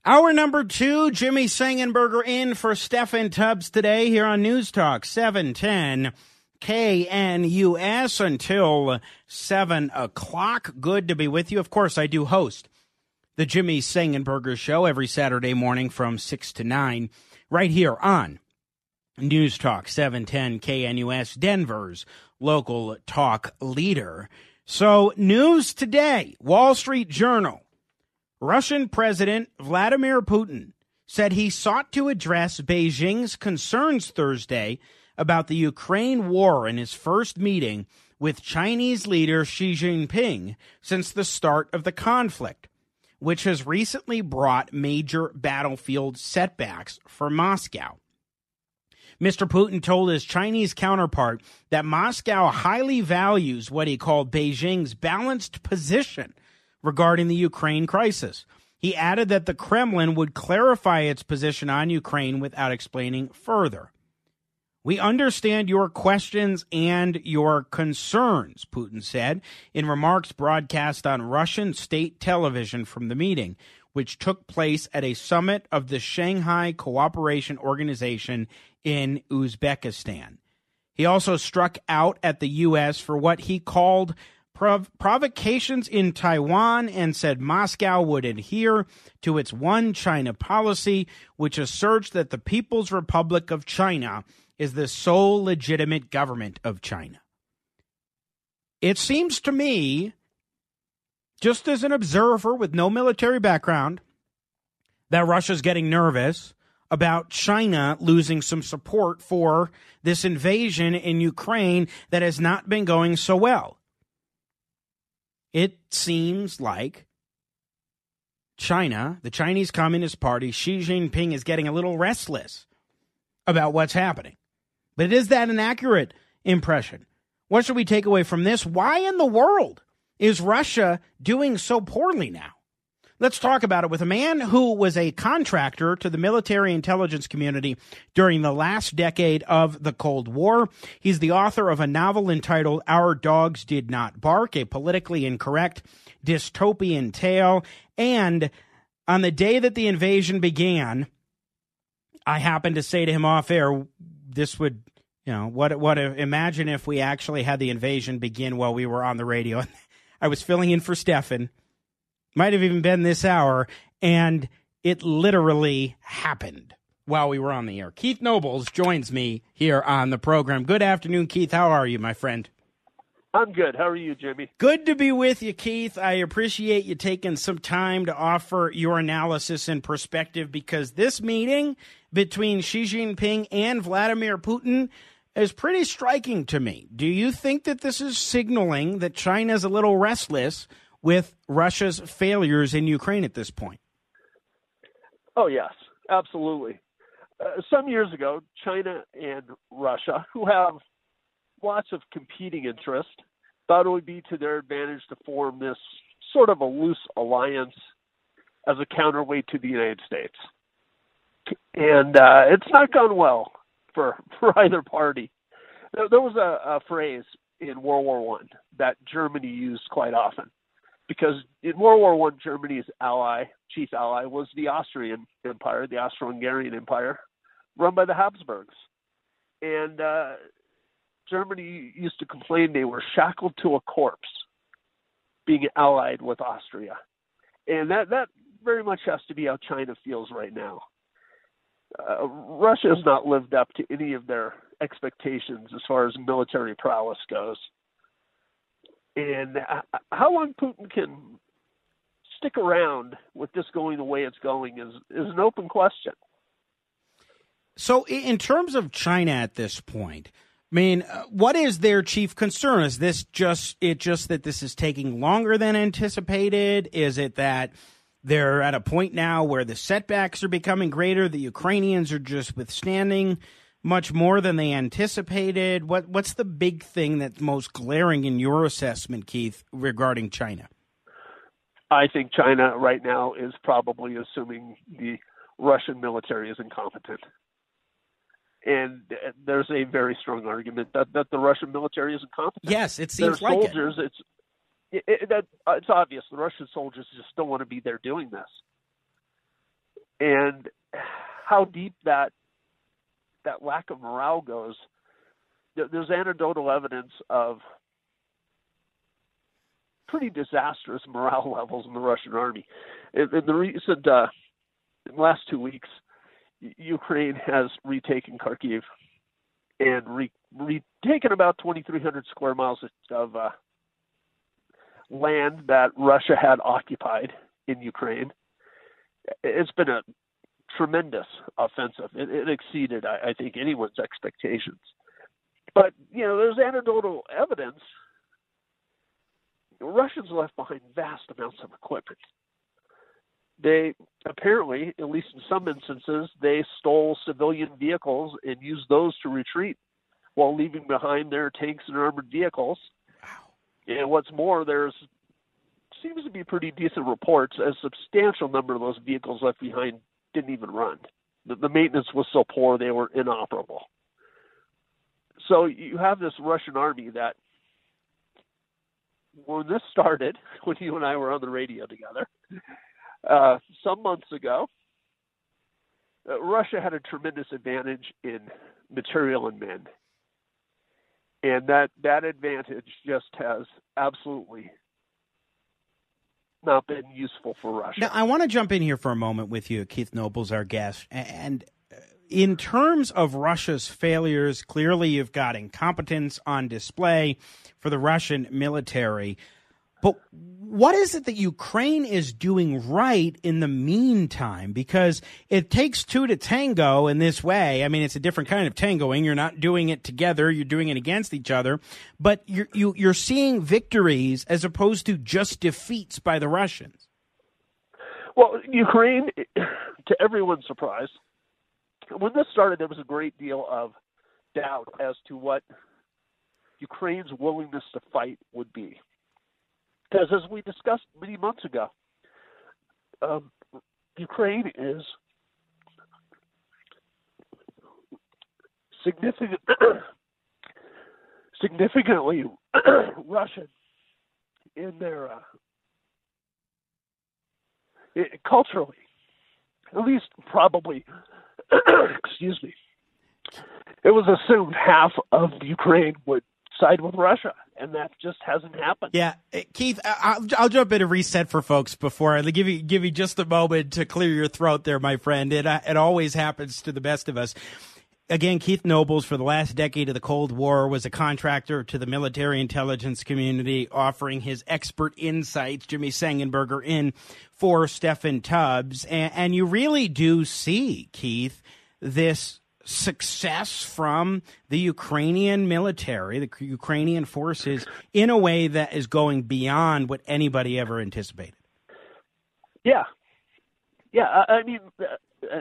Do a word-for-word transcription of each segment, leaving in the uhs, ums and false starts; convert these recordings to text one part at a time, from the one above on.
Hour number two, Jimmy Sangenberger in for Stefan Tubbs today here on News Talk seven ten K N U S until seven o'clock. Good to be with you. Of course, I do host the Jimmy Sangenberger Show every Saturday morning from six to nine right here on News Talk seven ten K N U S, Denver's local talk leader. So news today, Wall Street Journal. Russian President Vladimir Putin said he sought to address Beijing's concerns Thursday about the Ukraine war in his first meeting with Chinese leader Xi Jinping since the start of the conflict, which has recently brought major battlefield setbacks for Moscow. Mister Putin told his Chinese counterpart that Moscow highly values what he called Beijing's balanced position regarding the Ukraine crisis. He added that the Kremlin would clarify its position on Ukraine without explaining further. We understand your questions and your concerns, Putin said in remarks broadcast on Russian state television from the meeting, which took place at a summit of the Shanghai Cooperation Organization in Uzbekistan. He also struck out at the U S for what he called prov- provocations in Taiwan and said Moscow would adhere to its one China policy, which asserts that the People's Republic of China is the sole legitimate government of China. It seems to me, just as an observer with no military background, that Russia's getting nervous about China losing some support for this invasion in Ukraine that has not been going so well. It seems like China, the Chinese Communist Party, Xi Jinping is getting a little restless about what's happening. But is that an accurate impression? What should we take away from this? Why in the world is Russia doing so poorly now? Let's talk about it with a man who was a contractor to the military intelligence community during the last decade of the Cold War. He's the author of a novel entitled Our Dogs Did Not Bark, a politically incorrect dystopian tale. And on the day that the invasion began, I happened to say to him off air, this would, you know, what, what, imagine if we actually had the invasion begin while we were on the radio. I was filling in for Stefan. Might have even been this hour, and it literally happened while we were on the air. Keith Nobles joins me here on the program. Good afternoon, Keith. How are you, my friend? I'm good. How are you, Jimmy? Good to be with you, Keith. I appreciate you taking some time to offer your analysis and perspective, because this meeting between Xi Jinping and Vladimir Putin is pretty striking to me. Do you think that this is signaling that China's a little restless with Russia's failures in Ukraine at this point? Oh, yes, absolutely. Uh, some years ago, China and Russia, who have lots of competing interests, thought it would be to their advantage to form this sort of a loose alliance as a counterweight to the United States. And uh, it's not gone well for, for either party. There, there was a, a phrase in World War One that Germany used quite often, because in World War One, Germany's ally, chief ally, was the Austrian Empire, the Austro-Hungarian Empire, run by the Habsburgs. And uh, Germany used to complain they were shackled to a corpse being allied with Austria. And that, that very much has to be how China feels right now. Uh, Russia has not lived up to any of their expectations as far as military prowess goes. And how long Putin can stick around with this going the way it's going is, is an open question. So in terms of China at this point, I mean, what is their chief concern? Is this just it just that this is taking longer than anticipated? Is it that they're at a point now where the setbacks are becoming greater, the Ukrainians are just withstanding much more than they anticipated? What What's the big thing that's most glaring in your assessment, Keith, regarding China? I think China right now is probably assuming the Russian military is incompetent. And there's a very strong argument that, that the Russian military is incompetent. Yes, it seems Their like soldiers, it. It's it, it, that, uh, it's obvious the Russian soldiers just don't want to be there doing this. And how deep that that lack of morale goes, there's anecdotal evidence of pretty disastrous morale levels in the Russian army. In, in the recent uh, in the last two weeks, Ukraine has retaken Kharkiv and re, retaken about twenty-three hundred square miles of uh, land that Russia had occupied in Ukraine. It's been a tremendous offensive. It, it exceeded, I, I think, anyone's expectations. But, you know, there's anecdotal evidence. The Russians left behind vast amounts of equipment. They apparently, at least in some instances, they stole civilian vehicles and used those to retreat while leaving behind their tanks and armored vehicles. Wow. And what's more, there's seems to be pretty decent reports. A substantial number of those vehicles left behind didn't even run. The, the maintenance was so poor they were inoperable. So you have this Russian army that, when this started, when you and I were on the radio together, uh, some months ago, uh, Russia had a tremendous advantage in material and men. And that, that advantage just has absolutely not been useful for Russia. Now, I want to jump in here for a moment with you. Keith Noble's our guest. And in terms of Russia's failures, clearly you've got incompetence on display for the Russian military. But what is it that Ukraine is doing right in the meantime? Because it takes two to tango in this way. I mean, it's a different kind of tangoing. You're not doing it together. You're doing it against each other. But you're, you, you're seeing victories as opposed to just defeats by the Russians. Well, Ukraine, to everyone's surprise, when this started, there was a great deal of doubt as to what Ukraine's willingness to fight would be. Because as we discussed many months ago, um, Ukraine is significant, significantly Russian in their uh, it, culturally, at least probably. Excuse me. It was assumed half of Ukraine would side with Russia, and that just hasn't happened. Yeah, Keith, I'll, I'll jump in and reset for folks before I give you give you just a moment to clear your throat there, my friend. It it always happens to the best of us. Again, Keith Nobles, for the last decade of the Cold War, was a contractor to the military intelligence community, offering his expert insights. Jimmy Sengenberger in for Stephen Tubbs. And, and you really do see, Keith, this success from the Ukrainian military, the Ukrainian forces, in a way that is going beyond what anybody ever anticipated. Yeah. Yeah, I, I mean... Uh,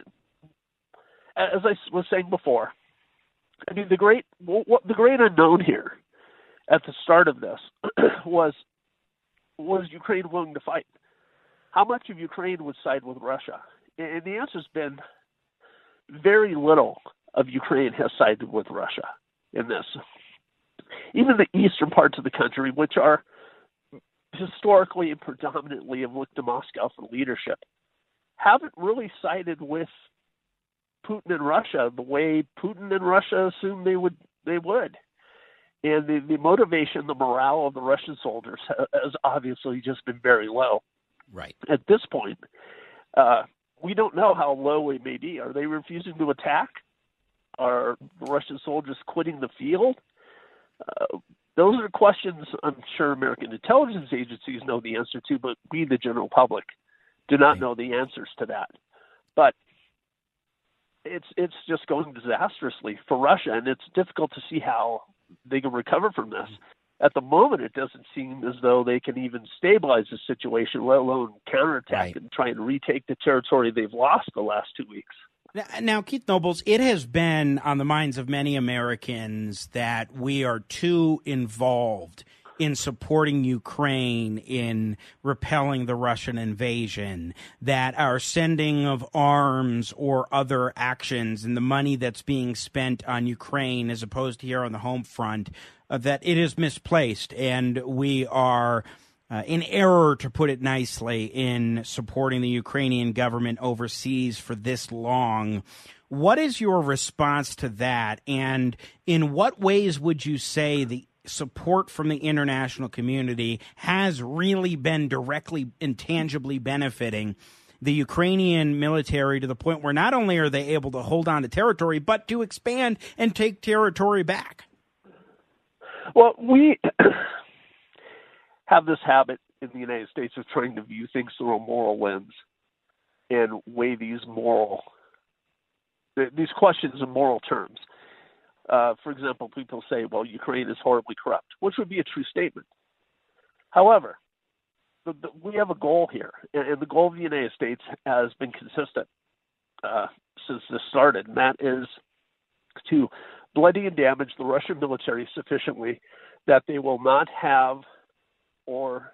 As I was saying before, I mean the great what the great unknown here at the start of this was was Ukraine willing to fight? How much of Ukraine would side with Russia? And the answer's been very little of Ukraine has sided with Russia in this. Even the eastern parts of the country, which are historically and predominantly have looked to Moscow for leadership, haven't really sided with Putin and Russia the way Putin and Russia assumed they would they would. And the, the motivation, the morale of the Russian soldiers has obviously just been very low. Right. At this point, uh, we don't know how low it may be. Are they refusing to attack? Are the Russian soldiers quitting the field? Uh, those are questions I'm sure American intelligence agencies know the answer to, but we, the general public, do not right. know the answers to that. But It's it's just going disastrously for Russia, and it's difficult to see how they can recover from this. At the moment, it doesn't seem as though they can even stabilize the situation, let alone counterattack right. and try and retake the territory they've lost the last two weeks. Now, Keith Nobles, it has been on the minds of many Americans that we are too involved in supporting Ukraine in repelling the Russian invasion, that our sending of arms or other actions and the money that's being spent on Ukraine as opposed to here on the home front, uh, that it is misplaced, and we are uh, in error, to put it nicely, in supporting the Ukrainian government overseas for this long. What is your response to that? And in what ways would you say the support from the international community has really been directly and tangibly benefiting the Ukrainian military to the point where not only are they able to hold on to territory, but to expand and take territory back? Well, we have this habit in the United States of trying to view things through a moral lens and weigh these moral, these questions in moral terms. Uh, for example, people say, well, Ukraine is horribly corrupt, which would be a true statement. However, the, the, we have a goal here, and, and the goal of the United States has been consistent uh, since this started, and that is to bloody and damage the Russian military sufficiently that they will not have or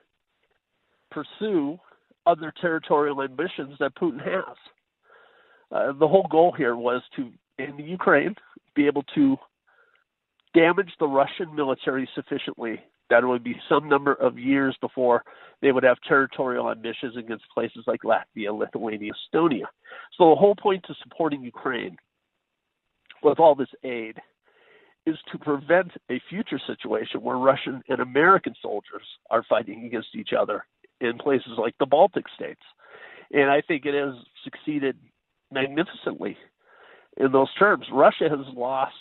pursue other territorial ambitions that Putin has. Uh, the whole goal here was to, in the Ukraine, be able to damage the Russian military sufficiently that it would be some number of years before they would have territorial ambitions against places like Latvia, Lithuania, Estonia. So the whole point to supporting Ukraine with all this aid is to prevent a future situation where Russian and American soldiers are fighting against each other in places like the Baltic states. And I think it has succeeded magnificently in those terms. Russia has lost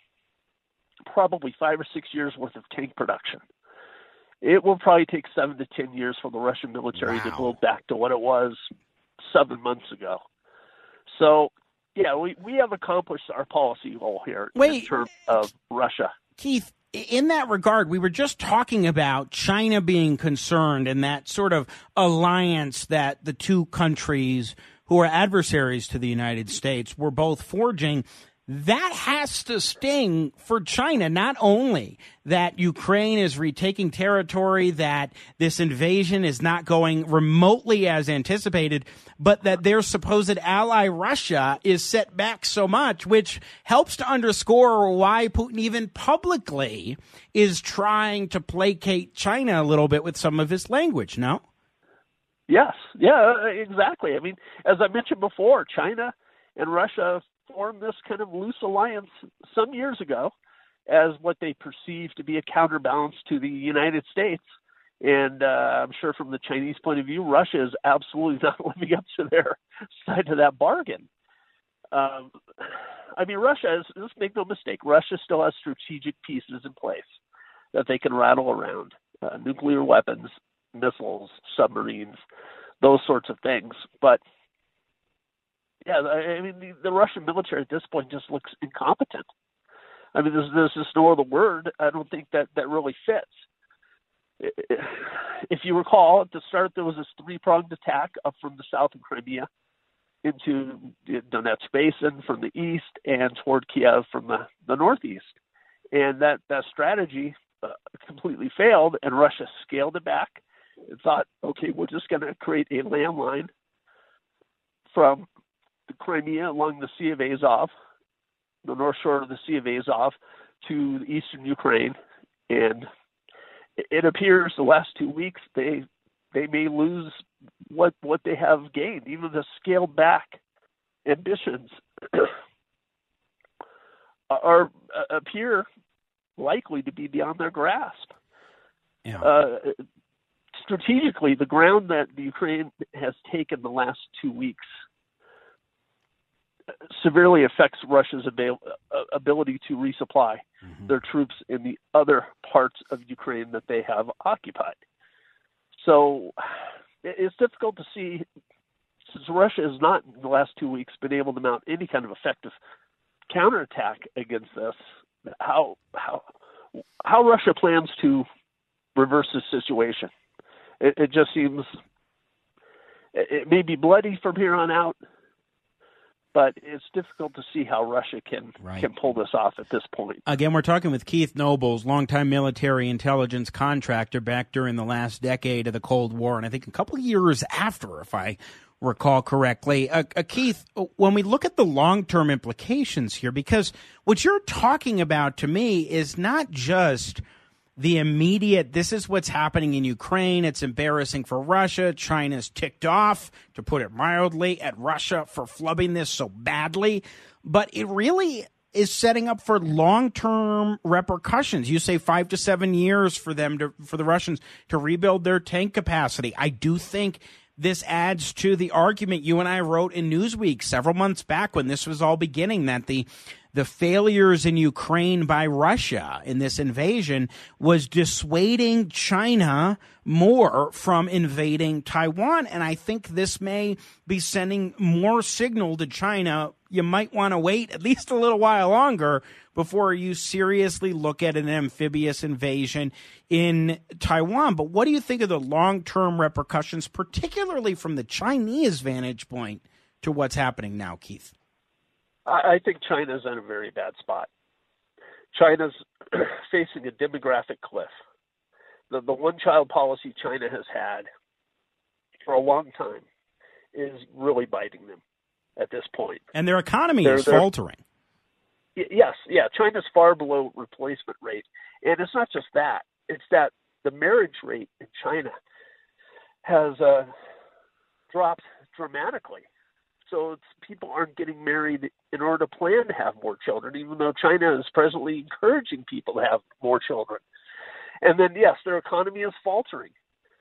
probably five or six years worth of tank production. It will probably take seven to ten years for the Russian military wow. to build back to what it was seven months ago. So, yeah, we, we have accomplished our policy goal here Wait, in terms of Russia. Keith, in that regard, we were just talking about China being concerned and that sort of alliance that the two countries who are adversaries to the United States were both forging. That has to sting for China, not only that Ukraine is retaking territory, that this invasion is not going remotely as anticipated, but that their supposed ally Russia is set back so much, which helps to underscore why Putin even publicly is trying to placate China a little bit with some of his language, no? Yes, yeah, exactly. I mean, as I mentioned before, China and Russia formed this kind of loose alliance some years ago as what they perceive to be a counterbalance to the United States. And uh, I'm sure from the Chinese point of view, Russia is absolutely not living up to their side of that bargain. Um, I mean, Russia is, let's make no mistake, Russia still has strategic pieces in place that they can rattle around. Uh, nuclear weapons, missiles, submarines, those sorts of things. But yeah, I mean, the, the Russian military at this point just looks incompetent. I mean, there's, there's just no other word. I don't think that, that really fits. If you recall, at the start, there was this three-pronged attack up from the south of Crimea into the Donetsk Basin from the east and toward Kiev from the, the northeast. And that, that strategy uh, completely failed, and Russia scaled it back and thought, okay, we're just going to create a landline from the Crimea along the Sea of Azov, the north shore of the Sea of Azov, to eastern Ukraine. And it appears the last two weeks they they may lose what what they have gained. Even the scaled back ambitions are appear likely to be beyond their grasp. Yeah. Uh, strategically, the ground that the Ukraine has taken the last two weeks severely affects Russia's abil- ability to resupply mm-hmm. their troops in the other parts of Ukraine that they have occupied. So it's difficult to see, since Russia has not in the last two weeks been able to mount any kind of effective counterattack against this, how how how Russia plans to reverse this situation. It, it just seems it may be bloody from here on out, but it's difficult to see how Russia can right. can pull this off at this point. Again, we're talking with Keith Nobles, longtime military intelligence contractor back during the last decade of the Cold War, and I think a couple of years after, if I recall correctly. Uh, uh, Keith, when we look at the long-term implications here, because what you're talking about to me is not just the immediate, this is what's happening in Ukraine. It's embarrassing for Russia. China's ticked off, to put it mildly, at Russia for flubbing this so badly. But it really is setting up for long-term repercussions. You say five to seven years for them to, for the Russians to rebuild their tank capacity. I do think this adds to the argument you and I wrote in Newsweek several months back when this was all beginning, that the the failures in Ukraine by Russia in this invasion was dissuading China more from invading Taiwan. And I think this may be sending more signal to China. You might want to wait at least a little while longer before you seriously look at an amphibious invasion in Taiwan. But what do you think of the long-term repercussions, particularly from the Chinese vantage point, to what's happening now, Keith? I think China's in a very bad spot. China's facing a demographic cliff. The, the one-child policy China has had for a long time is really biting them at this point. And their economy they're, is they're, faltering. Yes, yeah, China's far below replacement rate. And it's not just that. It's that the marriage rate in China has uh, dropped dramatically. So it's, people aren't getting married in order to plan to have more children, even though China is presently encouraging people to have more children. And then, yes, their economy is faltering.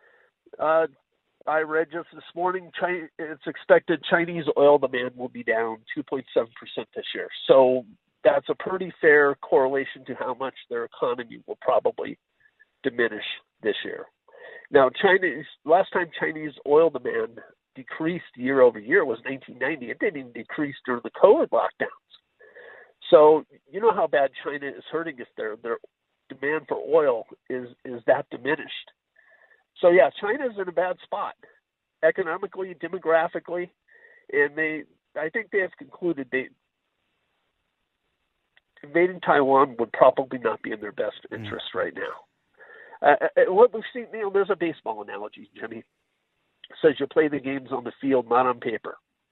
Uh, I read just this morning, China, it's expected Chinese oil demand will be down two point seven percent this year. So that's a pretty fair correlation to how much their economy will probably diminish this year. Now, China's last time Chinese oil demand decreased year over year was nineteen ninety. It didn't even decrease during the COVID lockdowns. So you know how bad China is hurting if their their demand for oil is is that diminished. So yeah, China's in a bad spot, economically, demographically, and they I think they have concluded they invading Taiwan would probably not be in their best interest mm. right now. Uh, what we've seen, you know, there's a baseball analogy, Jimmy. Says you play the games on the field, not on paper.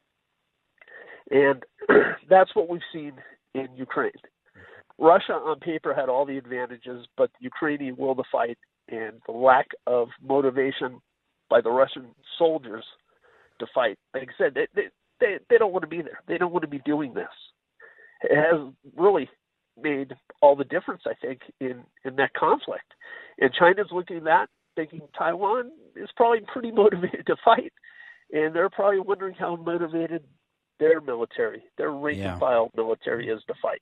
And that's what we've seen in Ukraine. Russia on paper had all the advantages, but the Ukrainian will to fight and the lack of motivation by the Russian soldiers to fight. Like I said, they, they, they, they don't want to be there. They don't want to be doing this. It has really made all the difference, I think, in, in that conflict. And China's looking at that, thinking Taiwan is probably pretty motivated to fight, and they're probably wondering how motivated their military, their rank-and-file yeah. military is to fight.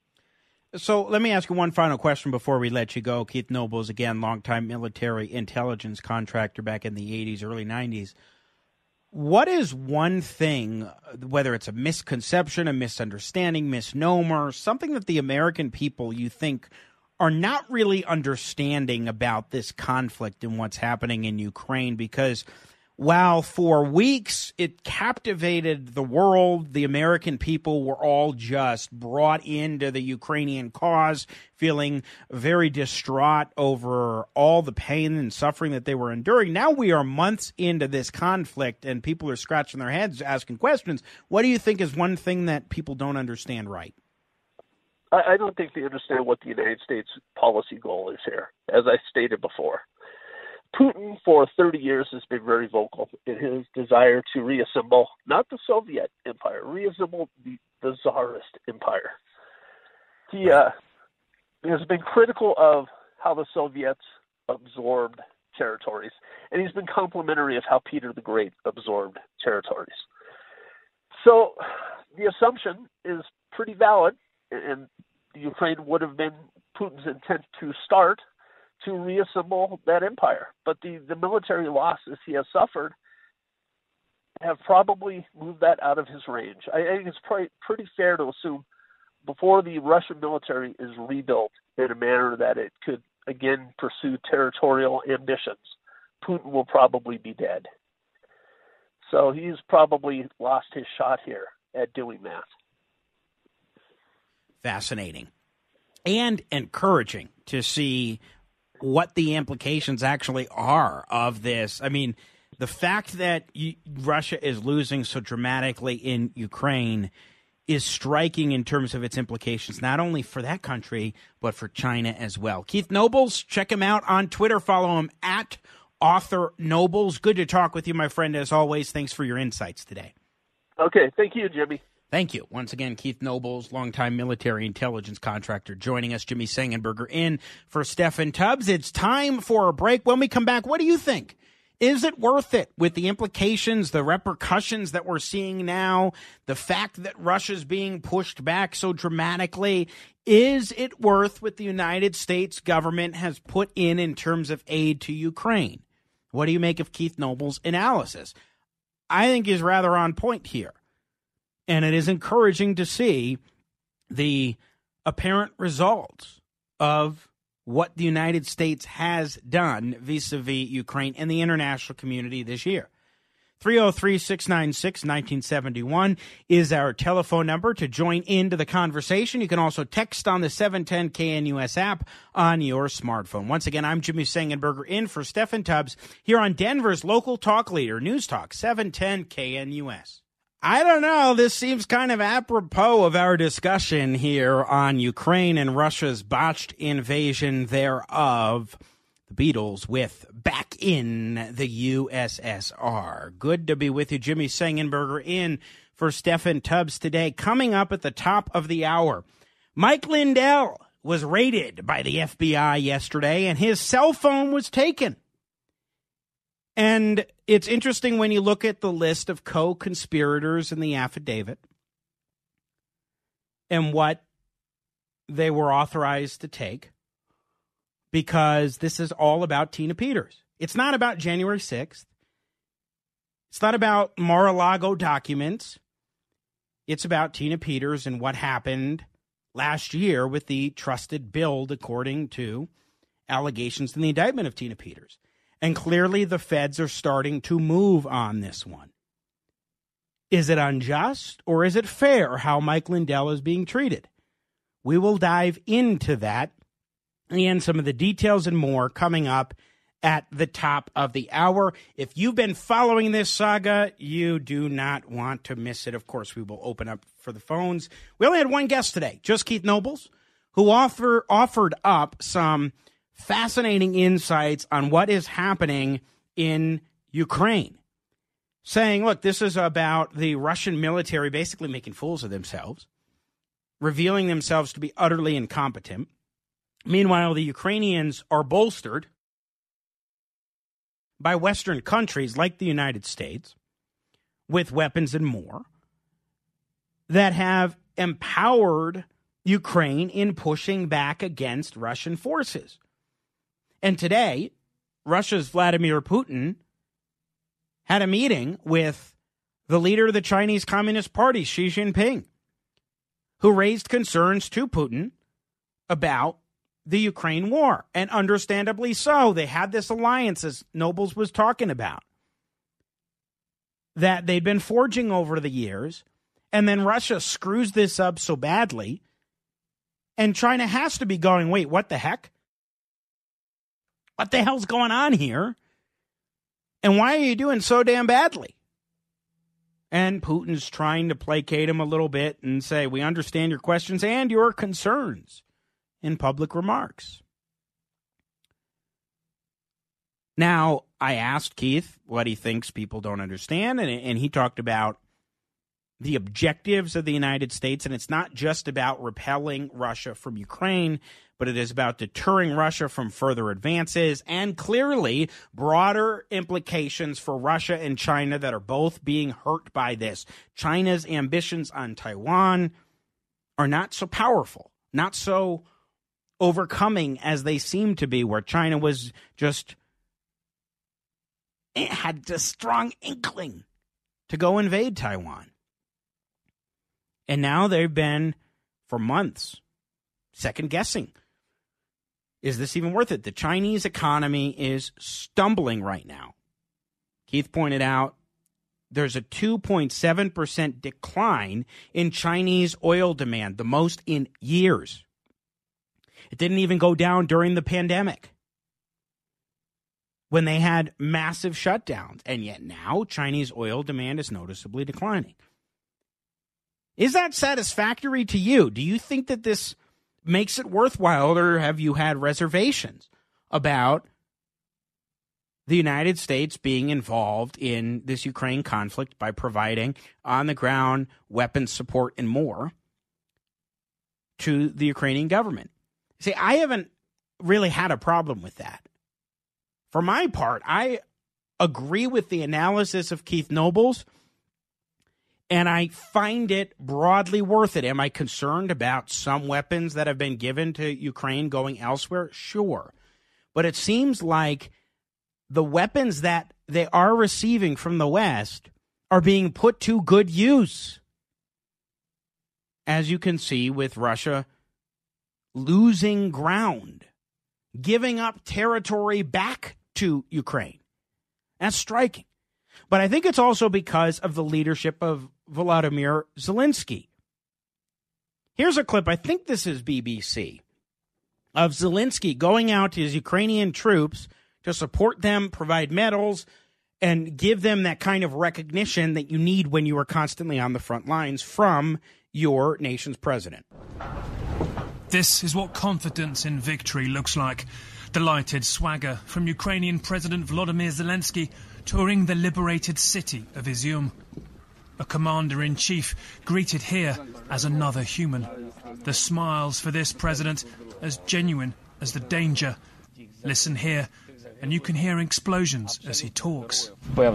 So let me ask you one final question before we let you go. Keith Nobles, again, longtime military intelligence contractor back in the eighties, early nineties. What is one thing, whether it's a misconception, a misunderstanding, misnomer, something that the American people you think are not really understanding about this conflict and what's happening in Ukraine? Because while for weeks it captivated the world, the American people were all just brought into the Ukrainian cause, feeling very distraught over all the pain and suffering that they were enduring. Now we are months into this conflict and people are scratching their heads asking questions. What do you think is one thing that people don't understand right? I don't think they understand what the United States policy goal is here, as I stated before. Putin, for thirty years, has been very vocal in his desire to reassemble, not the Soviet empire, reassemble the, the Tsarist empire. He uh, has been critical of how the Soviets absorbed territories, and he's been complimentary of how Peter the Great absorbed territories. So the assumption is pretty valid, and Ukraine would have been Putin's intent to start to reassemble that empire. But the, the military losses he has suffered have probably moved that out of his range. I, I think it's probably pretty fair to assume before the Russian military is rebuilt in a manner that it could again pursue territorial ambitions, Putin will probably be dead. So he's probably lost his shot here at doing that. Fascinating and encouraging to see what the implications actually are of this. I mean, the fact that you, Russia is losing so dramatically in Ukraine is striking in terms of its implications, not only for that country, but for China as well. Keith Nobles, check him out on Twitter. Follow him at Author Nobles. Good to talk with you, my friend, as always. Thanks for your insights today. Okay, thank you, Jimmy. Thank you. Once again, Keith Nobles, longtime military intelligence contractor, joining us. Jimmy Sengenberger in for Stephen Tubbs. It's time for a break. When we come back, what do you think? Is it worth it with the implications, the repercussions that we're seeing now, the fact that Russia's being pushed back so dramatically? Is it worth what the United States government has put in in terms of aid to Ukraine? What do you make of Keith Nobles' analysis? I think he's rather on point here. And it is encouraging to see the apparent results of what the United States has done vis-a-vis Ukraine and the international community this year. three oh three, six nine six, one nine seven one is our telephone number to join into the conversation. You can also text on the seven ten K N U S app on your smartphone. Once again, I'm Jimmy Sengenberger in for Stephen Tubbs here on Denver's local talk leader, News Talk seven ten K N U S. I don't know. This seems kind of apropos of our discussion here on Ukraine and Russia's botched invasion thereof. The Beatles with Back in the U S S R. Good to be with you. Jimmy Sengenberger in for Stephen Tubbs today. Coming up at the top of the hour, Mike Lindell was raided by the F B I yesterday, and his cell phone was taken. And it's interesting when you look at the list of co-conspirators in the affidavit and what they were authorized to take, because this is all about Tina Peters. It's not about January sixth. It's not about Mar-a-Lago documents. It's about Tina Peters and what happened last year with the trusted build, according to allegations in the indictment of Tina Peters. And clearly the feds are starting to move on this one. Is it unjust or is it fair how Mike Lindell is being treated? We will dive into that and some of the details and more coming up at the top of the hour. If you've been following this saga, you do not want to miss it. Of course, we will open up for the phones. We only had one guest today, just Keith Nobles, who offer, offered up some fascinating insights on what is happening in Ukraine, saying, look, this is about the Russian military basically making fools of themselves, revealing themselves to be utterly incompetent. Meanwhile, the Ukrainians are bolstered by Western countries like the United States with weapons and more that have empowered Ukraine in pushing back against Russian forces. And today, Russia's Vladimir Putin had a meeting with the leader of the Chinese Communist Party, Xi Jinping, who raised concerns to Putin about the Ukraine war. And understandably so. They had this alliance, as Nobles was talking about, that they'd been forging over the years. And then Russia screws this up so badly. And China has to be going, wait, what the heck? What the hell's going on here? And why are you doing so damn badly? And Putin's trying to placate him a little bit and say, we understand your questions and your concerns in public remarks. Now, I asked Keith what he thinks people don't understand, and, and he talked about the objectives of the United States, and it's not just about repelling Russia from Ukraine, but it is about deterring Russia from further advances and clearly broader implications for Russia and China that are both being hurt by this. China's ambitions on Taiwan are not so powerful, not so overcoming as they seem to be, where China was just, it had a strong inkling to go invade Taiwan. And now they've been, for months, second-guessing. Is this even worth it? The Chinese economy is stumbling right now. Keith pointed out there's a two point seven percent decline in Chinese oil demand, the most in years. It didn't even go down during the pandemic, when they had massive shutdowns. And yet now Chinese oil demand is noticeably declining. Is that satisfactory to you? Do you think that this makes it worthwhile, or have you had reservations about the United States being involved in this Ukraine conflict by providing on-the-ground weapons support and more to the Ukrainian government? See, I haven't really had a problem with that. For my part, I agree with the analysis of Keith Nobles, and I find it broadly worth it. Am I concerned about some weapons that have been given to Ukraine going elsewhere? Sure. But it seems like the weapons that they are receiving from the West are being put to good use. As you can see with Russia losing ground, giving up territory back to Ukraine. That's striking. But I think it's also because of the leadership of Volodymyr Zelensky. Here's a clip, I think this is B B C, of Zelensky going out to his Ukrainian troops to support them, provide medals, and give them that kind of recognition that you need when you are constantly on the front lines from your nation's president. This is what confidence in victory looks like. Delighted swagger from Ukrainian President Volodymyr Zelensky touring the liberated city of Izium. A commander-in-chief greeted here as another human. The smiles for this president as genuine as the danger. Listen here, and you can hear explosions as he talks.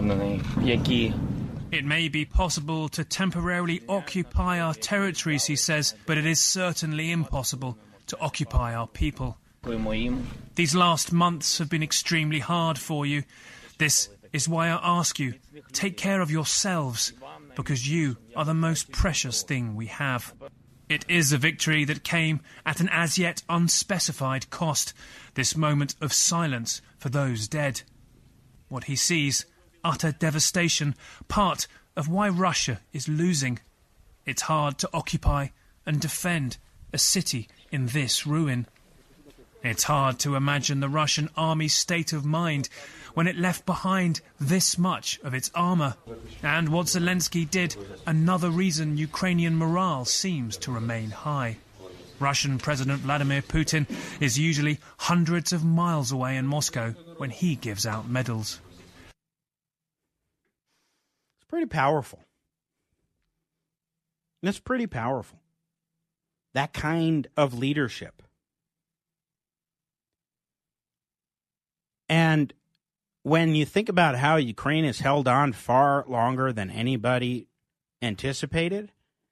It may be possible to temporarily occupy our territories, he says, but it is certainly impossible to occupy our people. These last months have been extremely hard for you. This is why I ask you, take care of yourselves, because you are the most precious thing we have. It is a victory that came at an as yet unspecified cost, this moment of silence for those dead. What he sees, utter devastation, part of why Russia is losing. It's hard to occupy and defend a city in this ruin. It's hard to imagine the Russian army's state of mind when it left behind this much of its armour. And what Zelensky did, another reason Ukrainian morale seems to remain high. Russian President Vladimir Putin is usually hundreds of miles away in Moscow when he gives out medals. It's pretty powerful. It's pretty powerful. That kind of leadership. And when you think about how Ukraine has held on far longer than anybody anticipated,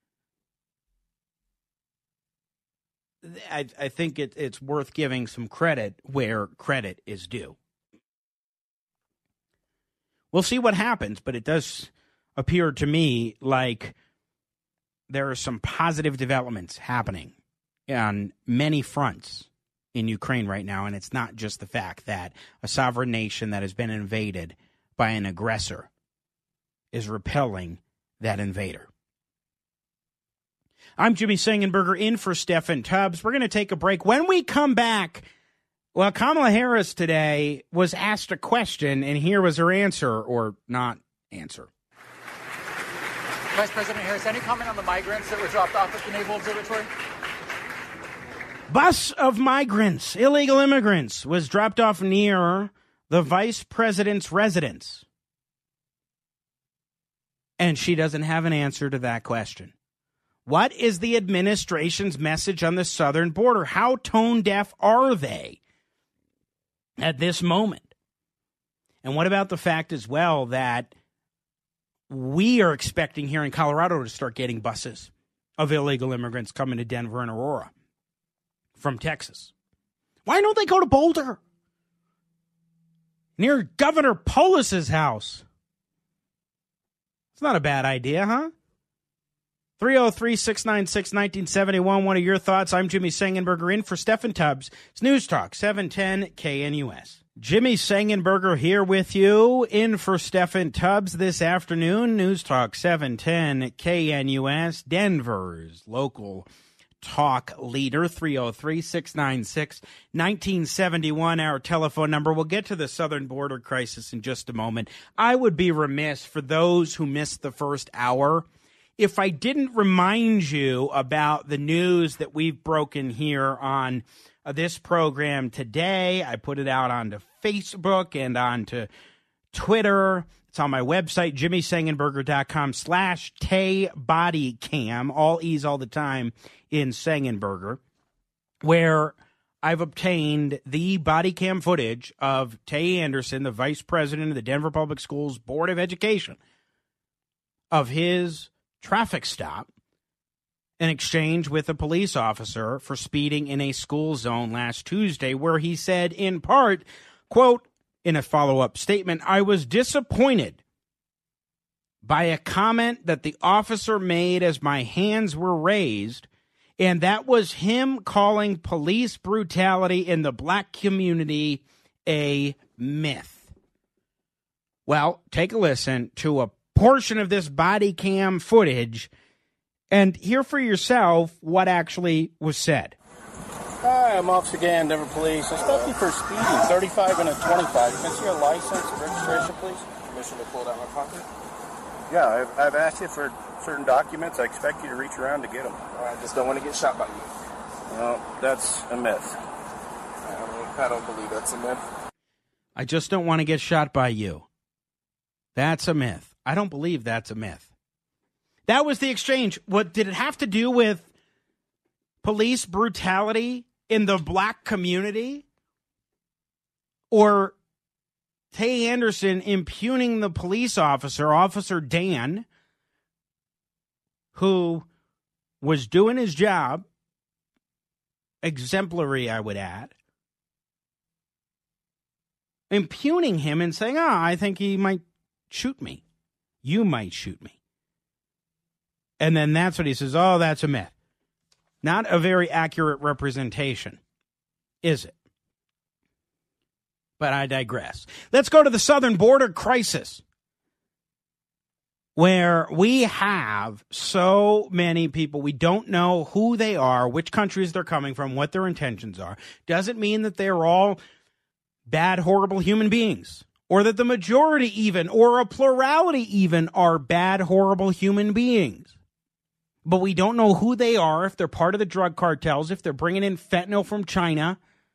I, I think it, it's worth giving some credit where credit is due. We'll see what happens, but it does appear to me like there are some positive developments happening on many fronts in Ukraine right now, and it's not just the fact that a sovereign nation that has been invaded by an aggressor is repelling that invader. I'm Jimmy Sengenberger in for Stephen Tubbs. We're going to take a break. When we come back, well, Kamala Harris today was asked a question, and here was her answer, or not answer. Vice President Harris, any comment on the migrants that were dropped off at the Naval Observatory? Bus of migrants, illegal immigrants, was dropped off near the vice president's residence. And she doesn't have an answer to that question. What is the administration's message on the southern border? How tone deaf are they at this moment? And what about the fact as well that we are expecting here in Colorado to start getting buses of illegal immigrants coming to Denver and Aurora from Texas? Why don't they go to Boulder? Near Governor Polis's house. It's not a bad idea, huh? three oh three, six nine six, one nine seven one. What are your thoughts? I'm Jimmy Sengenberger in for Stephen Tubbs. It's News Talk seven ten K N U S. Jimmy Sengenberger here with you in for Stephen Tubbs this afternoon. News Talk seven ten K N U S, Denver's local talk leader. Three oh three, six nine six, one nine seven one, our telephone number. We'll get to the southern border crisis in just a moment. I would be remiss for those who missed the first hour if I didn't remind you about the news that we've broken here on uh, this program today. I put it out onto Facebook and onto Twitter. It's on my website, jimmysengenberger.com slash Tay Body Cam, all E's all the time in Sengenberger, where I've obtained the body cam footage of Tay Anderson, the vice president of the Denver Public Schools Board of Education, of his traffic stop in exchange with a police officer for speeding in a school zone last Tuesday, where he said in part, quote, in a follow-up statement, "I was disappointed by a comment that the officer made as my hands were raised, and that was him calling police brutality in the black community a myth." Well, take a listen to a portion of this body cam footage and hear for yourself what actually was said. Hi, I'm Officer Gann, Denver Police. I stopped you for speeding, thirty-five and a twenty-five. Can I see your license, registration, please? Permission to pull it out of my pocket? Yeah, I've, I've asked you for certain documents. I expect you to reach around to get them. I just don't want to get shot by you. Well, that's a myth. I don't, I don't believe that's a myth. I just don't want to get shot by you. That's a myth. I don't believe that's a myth. That was the exchange. What did it have to do with police brutality in the black community? Or Tay Anderson impugning the police officer, Officer Dan, who was doing his job, exemplary, I would add, impugning him and saying, oh, I think he might shoot me. You might shoot me. And then that's what he says, oh, that's a myth. Not a very accurate representation, is it? But I digress. Let's go to the southern border crisis, where we have so many people. We don't know who they are, which countries they're coming from, what their intentions are. Doesn't mean that they're all bad, horrible human beings, or that the majority even, or a plurality even, are bad, horrible human beings. But we don't know who they are, if they're part of the drug cartels, if they're bringing in fentanyl from China,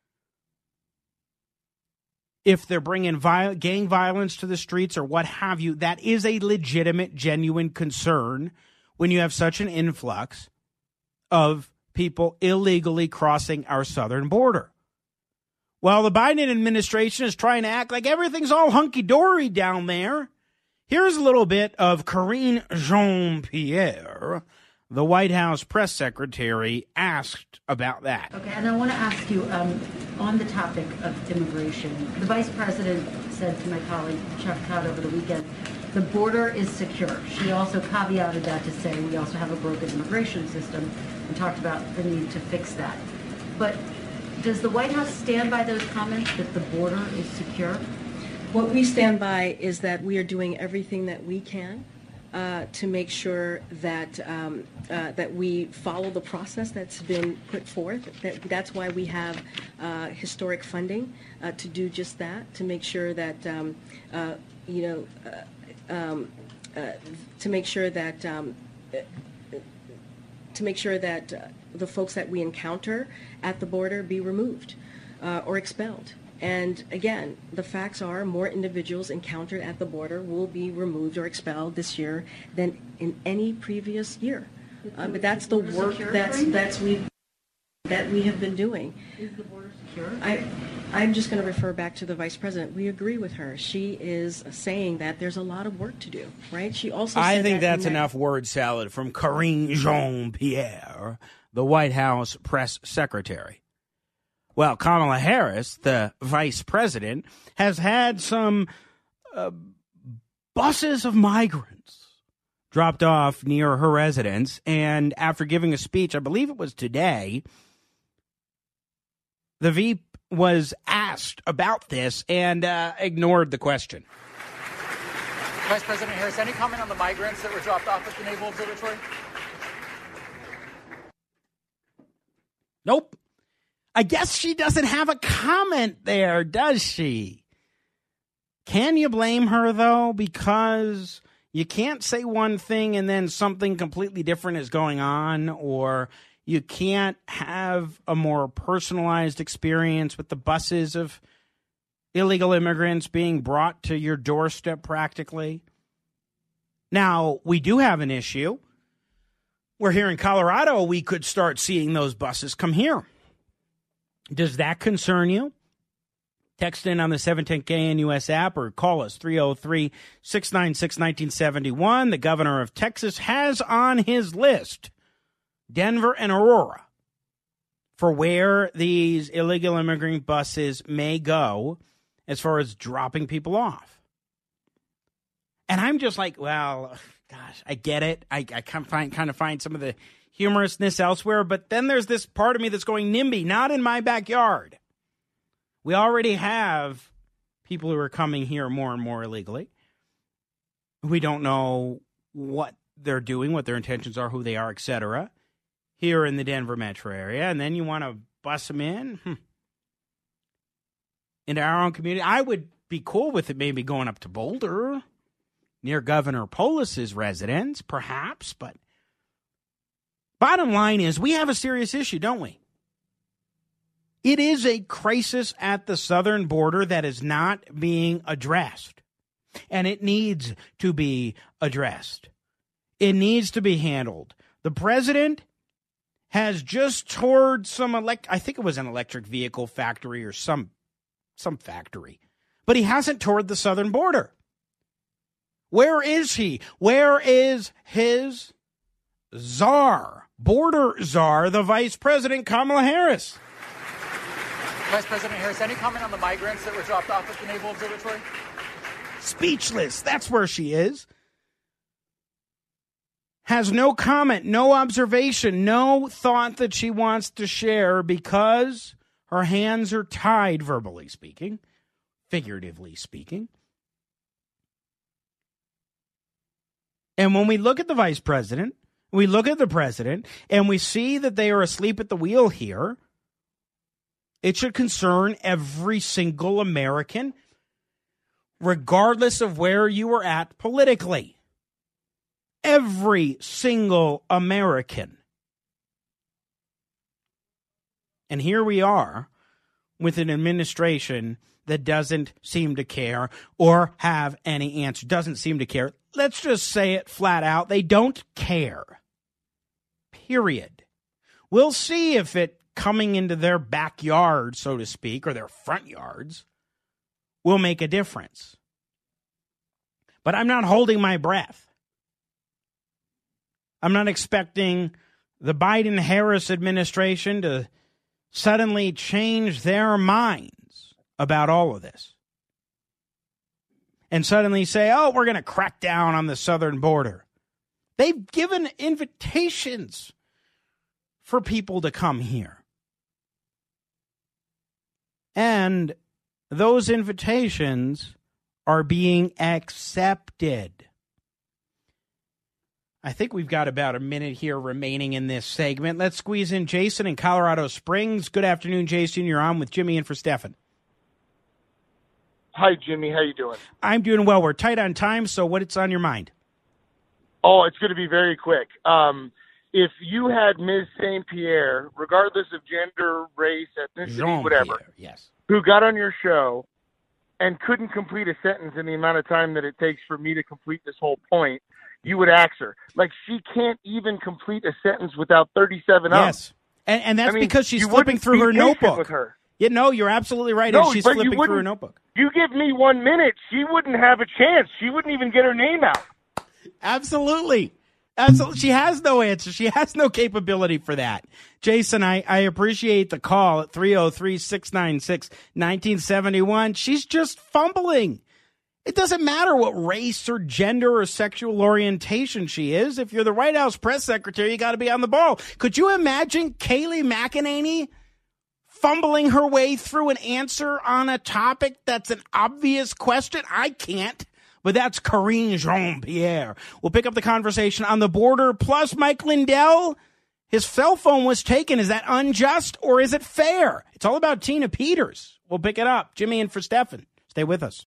if they're bringing viol- gang violence to the streets or what have you. That is a legitimate, genuine concern when you have such an influx of people illegally crossing our southern border. While the Biden administration is trying to act like everything's all hunky-dory down there, here's a little bit of Karine Jean-Pierre, the White House press secretary, asked about that. Okay, and I want to ask you, um, on the topic of immigration, the vice president said to my colleague Chuck Todd over the weekend, the border is secure. She also caveated that to say we also have a broken immigration system and talked about the need to fix that. But does the White House stand by those comments that the border is secure? What we stand by is that we are doing everything that we can Uh, to make sure that um, uh, that we follow the process that's been put forth. That, that's why we have uh, historic funding uh, to do just that, to make sure that um, uh, you know, uh, um, uh, to make sure that um, uh, to make sure that uh, the folks that we encounter at the border be removed uh, or expelled. And again, the facts are more individuals encountered at the border will be removed or expelled this year than in any previous year. Uh, but that's the work that's that's we that we have been doing. Is the border secure? I, I'm just going to refer back to the vice president. We agree with her. She is saying that there's a lot of work to do, right? She also I said think that that's that, enough word salad from Karine Jean-Pierre, the White House press secretary. Well, Kamala Harris, the vice president, has had some uh, buses of migrants dropped off near her residence. And after giving a speech, I believe it was today, the V P was asked about this and uh, ignored the question. Vice President Harris, any comment on the migrants that were dropped off at the Naval Observatory? Nope. I guess she doesn't have a comment there, does she? Can you blame her, though? Because You can't say one thing and then something completely different is going on, or you can't have a more personalized experience with the buses of illegal immigrants being brought to your doorstep practically. Now, we do have an issue. We're here in Colorado. We could start seeing those buses come here. Does that concern you? Text in on the seven ten K N U S app or call us three oh three, six nine six, one nine seven one. The governor of Texas has on his list Denver and Aurora for where these illegal immigrant buses may go as far as dropping people off. And I'm just like, well, gosh, I get it. I, I kind of find, kind of find some of the humorousness elsewhere. But then there's this part of me that's going, NIMBY, not in my backyard. We already have people who are coming here more and more illegally. We don't know what they're doing, what their intentions are, who they are, et cetera, here in the Denver metro area. And then you want to bus them in hmm. into our own community. I would be cool with it maybe going up to Boulder, near Governor Polis's residence, perhaps. But bottom line is we have a serious issue, don't we? It is a crisis at the southern border that is not being addressed, and it needs to be addressed. It needs to be handled. The president has just toured some elect I think it was an electric vehicle factory or some some factory, but he hasn't toured the southern border. Where is he? Where is his czar, border czar, the Vice President Kamala Harris? Vice President Harris, any comment on the migrants that were dropped off at the Naval Observatory? Speechless. That's where she is. Has no comment, no observation, no thought that she wants to share because her hands are tied, verbally speaking, figuratively speaking. And when we look at the vice president, we look at the president, and we see that they are asleep at the wheel here, it should concern every single American, regardless of where you are at politically. Every single American. And here we are with an administration that doesn't seem to care or have any answer, doesn't seem to care. Let's just say it flat out. They don't care. Period. We'll see if it coming into their backyard, so to speak, or their front yards, will make a difference. But I'm not holding my breath. I'm not expecting the Biden-Harris administration to suddenly change their minds about all of this and suddenly say, oh, we're going to crack down on the southern border. They've given invitations for people to come here. And those invitations are being accepted. I think we've got about a minute here remaining in this segment. Let's squeeze in Jason in Colorado Springs. Good afternoon, Jason. You're on with Jimmy and for Stefan. Hi, Jimmy. How you doing? I'm doing well. We're tight on time, so what's on your mind? Oh, it's going to be very quick. Um, if you had Miz Saint Pierre, regardless of gender, race, ethnicity, Jean whatever, Pierre, yes, who got on your show and couldn't complete a sentence in the amount of time that it takes for me to complete this whole point, you would ask her. Like, she can't even complete a sentence without thirty-seven up. Yes, and, and that's I mean, because she's you flipping through her notebook. With her. Yeah, no, you're absolutely right. No, and she's but flipping you through her notebook. You give me one minute, she wouldn't have a chance. She wouldn't even get her name out. Absolutely. Absolutely. She has no answer. She has no capability for that. Jason, I, I appreciate the call at three oh three, six nine six, one nine seven one. She's just fumbling. It doesn't matter what race or gender or sexual orientation she is. If you're the White House press secretary, you got to be on the ball. Could you imagine Kayleigh McEnany fumbling her way through an answer on a topic that's an obvious question? I can't. But that's Karine Jean-Pierre. We'll pick up the conversation on the border. Plus, Mike Lindell, his cell phone was taken. Is that unjust or is it fair? It's all about Tina Peters. We'll pick it up. Jimmy in for Stefan. Stay with us.